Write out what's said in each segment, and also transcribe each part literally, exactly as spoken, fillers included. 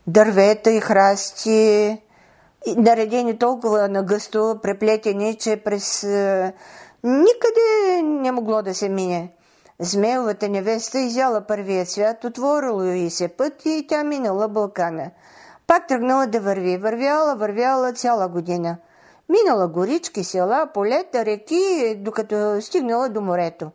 дървета и храсти, наредени толкова нагъсто, преплетени, че през е, никъде не могло да се мине. Змеевата невеста изяла първия цвят, отворило и се път и тя минала Балкана. Пак тръгнала да върви. Вървяла, вървяла цяла година. Минала горички, села, полета, реки, докато стигнала до морето.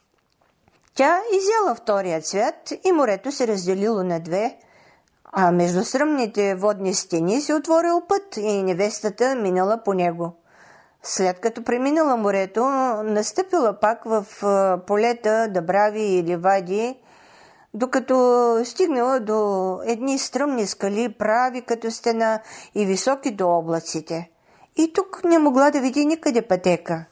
Тя изяла втория цвят и морето се разделило на две, а между стръмните водни стени се отворил път и невестата минала по него. След като преминала морето, настъпила пак в полета, дъбрави и ливади, докато стигнала до едни стръмни скали, прави като стена и високи до облаците. И тук не могла да види никъде пътека.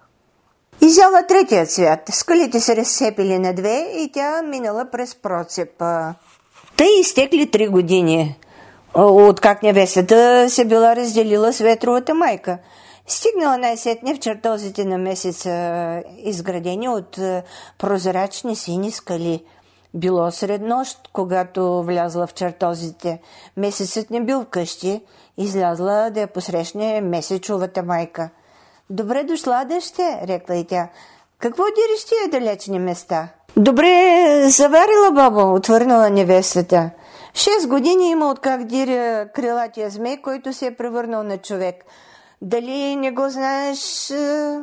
Изяла третия цвят. Скалите се разсепили на две и тя минала през процепа. Тъй изтекли три години, откак невестата се била разделила с ветровата майка. Стигнала най-сетне в чертозите на месеца, изградени от прозрачни сини скали. Било сред нощ, когато влязла в чертозите. Месецът не бил вкъщи, излязла да я посрещне месечовата майка. «Добре дошла, дъще», рекла и тя. «Какво дириш тия далечни места?» «Добре заварила, бабо», отвърнала невестата. «Шест години има откак диря крилатия змей, който се е превърнал на човек. Дали не го знаеш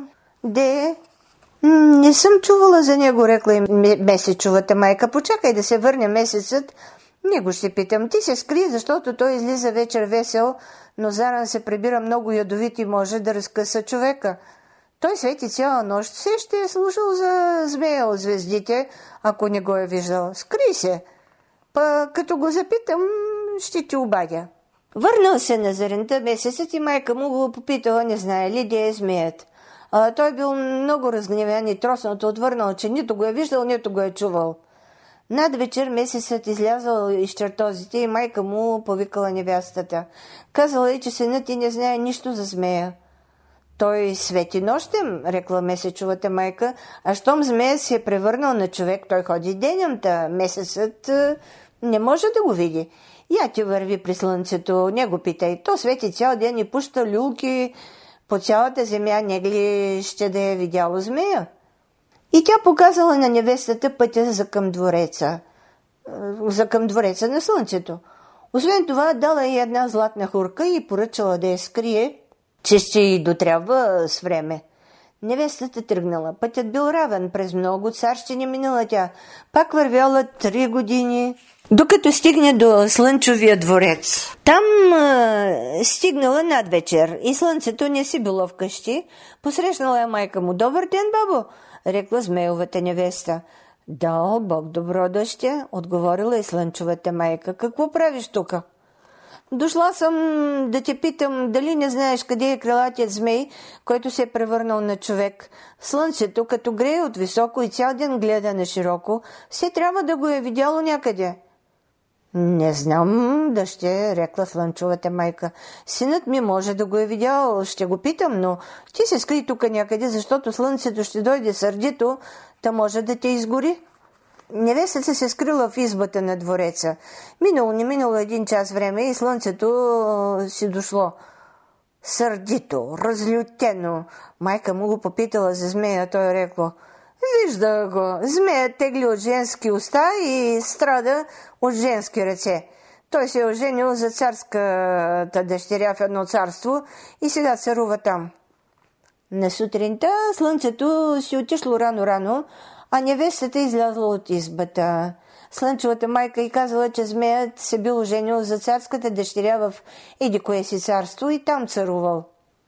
де?» «Не съм чувала за него», рекла и месечовата майка. «Почакай да се върне месецът. Него ще питам. Ти се скри, защото той излиза вечер весел, но заран се прибира много ядовит и може да разкъса човека. Той свети цяла нощ. Все ще е слушал за змея от звездите, ако не го е виждал. Скри се. Па като го запитам, ще ти обадя». Върнал се на зарента месецът и майка му го попитала, не знае ли де е змеят. А той бил много разгневен и троснато отвърнал, че нито го е виждал, нито го е чувал. Над вечер месецът излязъл из чертозите и майка му повикала невестата. Казала й, че синът и не знае нищо за змея. «Той свети нощем», рекла месечовата майка, «а щом змея се е превърнал на човек, той ходи денемта, месецът не може да го види. Я ти върви при слънцето, не го питай, то свети цял ден и пуща люлки по цялата земя, не ли ще да е видяло змея?» И тя показала на невестата пътя за към двореца, за към двореца на слънцето. Освен това, дала й една златна хурка и поръчала да я скрие, че ще й дотрябва с време. Невестата тръгнала. Пътят бил равен, през много царщини минала тя. Пак вървяла три години, докато стигне до слънчевия дворец. Там а, стигнала над вечер и слънцето не си било вкъщи. Посрещнала я майка му. «Добър ден, бабо», рекла змеевата невеста. «Да, Бог добро, дъще», отговорила и слънчевата майка. «Какво правиш тука?» «Дошла съм да те питам, дали не знаеш къде е крилатият змей, който се е превърнал на човек. Слънцето, като грее от високо и цял ден гледа на широко, все трябва да го е видяло някъде». «Не знам, дъще», рекла слънчевата майка. «Синът ми може да го е видял, ще го питам, но ти се скри тук някъде, защото слънцето ще дойде сърдито, та може да те изгори». Невестата се скрила в избата на двореца. Минало не минало един час време и слънцето си дошло. Сърдито, разлютено. Майка му го попитала за змея, той рекло: «Вижда го, змеят тегли от женски уста и страда от женски ръце. Той се е оженил за царската дъщеря в едно царство и сега царува там». На сутринта слънцето си отишло рано-рано, а невестата излязла от избата. Слънчевата майка й казала, че змеят се бил оженил за царската дъщеря в еди кое си царство и там царувал.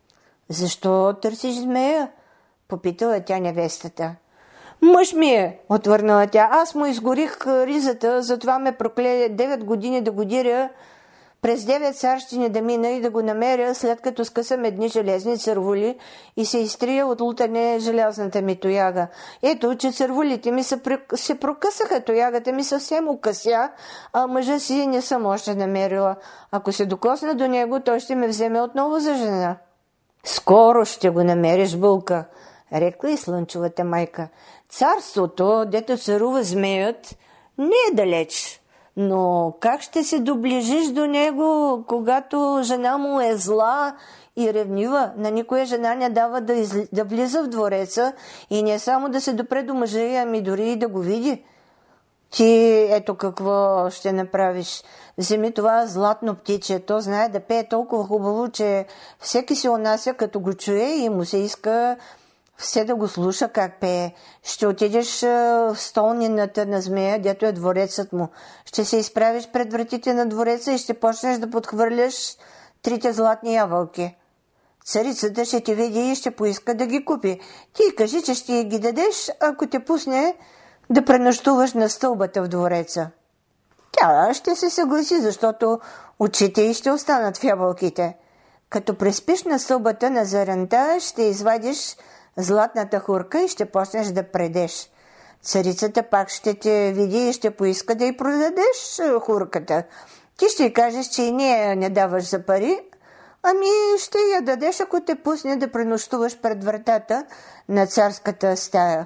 «Защо търсиш змея?» попитала тя невестата. «Мъж ми е», отвърнала тя. «Аз му изгорих ризата, затова ме прокле девет години да го диря, през девет царщини да мина и да го намеря, след като скъсам едни железни цървули и се изтрия от лутане желязната ми тояга. Ето, че цървулите ми се, се прокъсаха, тоягата ми съвсем укъся, а мъжа си не съм още намерила. Ако се докосна до него, той ще ме вземе отново за жена». «Скоро ще го намериш, Булка», рекла и слънчевата майка. «Царството, дето царува змеят, не е далеч. Но как ще се доближиш до него, когато жена му е зла и ревнива? На никоя жена не дава да, из... да влиза в двореца и не само да се допре до мъжа, ами дори и да го види. Ти ето какво ще направиш. Вземи това златно птиче. То знае да пее толкова хубаво, че всеки се унася като го чуе и му се иска все да го слуша как пее. Ще отидеш в столнината на змея, дето е дворецът му. Ще се изправиш пред вратите на двореца и ще почнеш да подхвърляш трите златни ябълки. Царицата ще ти види и ще поиска да ги купи. Ти кажи, че ще ги дадеш, ако те пусне да пренощуваш на стълбата в двореца. Тя ще се съгласи, защото очите й ще останат в ябълките. Като преспиш на стълбата на заранта, ще извадиш златната хурка и ще почнеш да предеш. Царицата пак ще те види и ще поиска да й продадеш хурката. Ти ще й кажеш, че и ние не даваш за пари, ами ще я дадеш, ако те пусне да пренощуваш пред вратата на царската стая.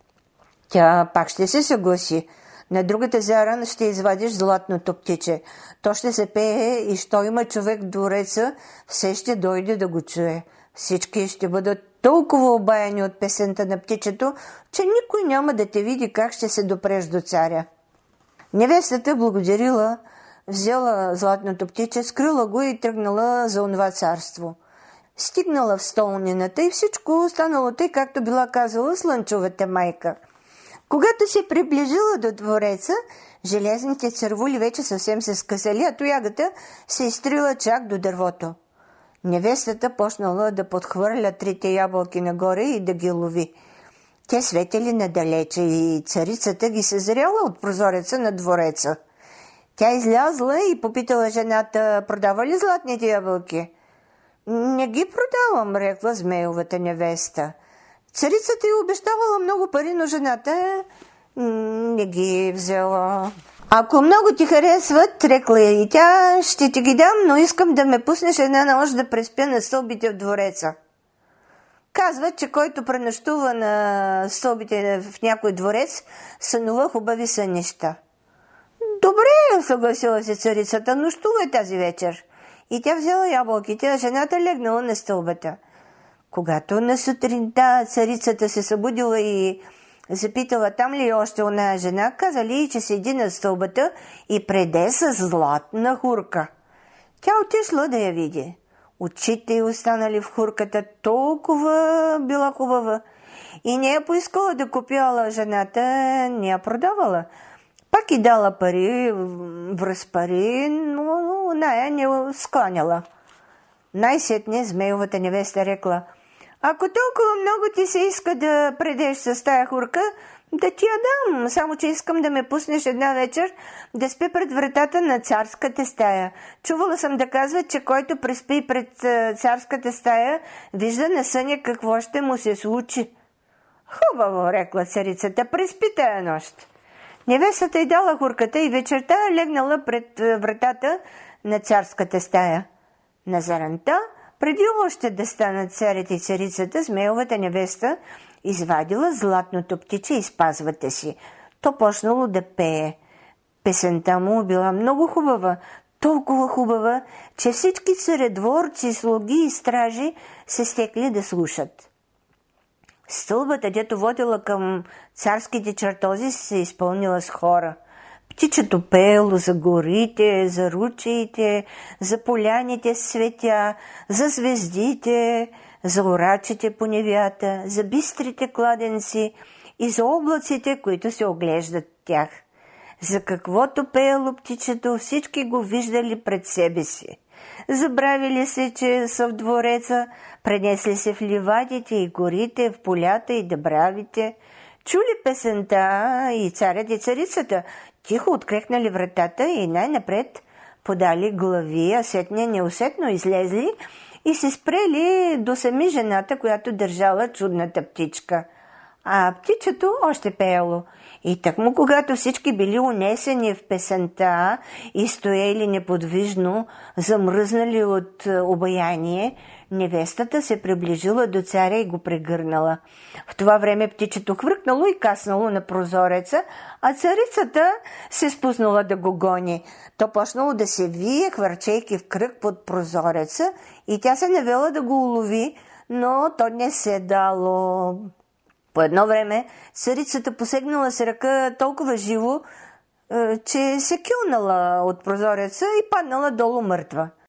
Тя пак ще се съгласи. На другата заран ще извадиш златното птиче. То ще се пее и що има човек в двореца, все ще дойде да го чуе. Всички ще бъдат толкова обаяни от песента на птичето, че никой няма да те види как ще се допреш до царя. Невестата благодарила, взела златното птиче, скрила го и тръгнала за онова царство. Стигнала в столнината и всичко станало тъй, както била казала слънчевата майка. Когато се приближила до двореца, железните цървули вече съвсем се скъсали, а тоягата се изтрила чак до дървото. Невестата почнала да подхвърля трите ябълки нагоре и да ги лови. Те светели надалече и царицата ги се зряла от прозореца на двореца. Тя излязла и попитала жената, продава ли златните ябълки? Не ги продавам, рекла змеевата невеста. Царицата й обещавала много пари, но жената не ги взела. Ако много ти харесват, рекла и тя, ще ти ги дам, но искам да ме пуснеш една нощ да преспя на стълбите в двореца. Казват, че който пренощува на стълбите в някой дворец, сънува хубави сънища. Добре, съгласила се царицата, нощувай тази вечер. И тя взела ябълките, а жената легнала на стълбата. Когато на сутринта царицата се събудила и запитала там ли е още оная жена, казали й, че седи на стълбата и преде с златна хурка. Тя отишла да я види. Очите й останали в хурката, толкова била хубава. И не я поискала да купи, ала жената не я продавала. Пак и дала пари, връз пари, но оная не скланяла. Най-сетне змеевата невеста рекла: ако толкова много ти се иска да предеш с тая хурка, да ти я дам, само че искам да ме пуснеш една вечер да спи пред вратата на царската стая. Чувала съм да казват, че който преспи пред царската стая, вижда на съня какво ще му се случи. Хубаво, рекла царицата, преспи тая нощ. Невестата й дала хурката и вечерта легнала пред вратата на царската стая. На заранта, преди още да станат царят и царицата, змеевата невеста извадила златното птиче и спазвате си. То почнало да пее. Песента му била много хубава, толкова хубава, че всички царедворци, слуги и стражи се стекли да слушат. Стълбата, дето водила към царските чертози, се изпълнила с хора. Птичето пеело за горите, за ручеите, за поляните с цветя, за звездите, за орачите по невята, за бистрите кладенци и за облаците, които се оглеждат тях. За каквото пеело птичето, всички го виждали пред себе си. Забравили се, че са в двореца, пренесли се в ливадите и горите, в полята и дъбравите. Чули песента и царят и царицата, тихо открехнали вратата и най-напред подали глави, а сетне неусетно излезли и се спрели до сами жената, която държала чудната птичка. А птичето още пеело И тъкмо когато всички били унесени в песента и стоели неподвижно, замръзнали от обаяние, невестата се приближила до царя и го прегърнала. В това време птичето хвъркнало и каснало на прозореца, а царицата се спуснала да го гони. То почнало да се вие, хвърчейки в кръг под прозореца, и тя се навела да го улови, но то не се дало. По едно време царицата посегнала с ръка толкова живо, че се кюлнала от прозореца и паднала долу мъртва.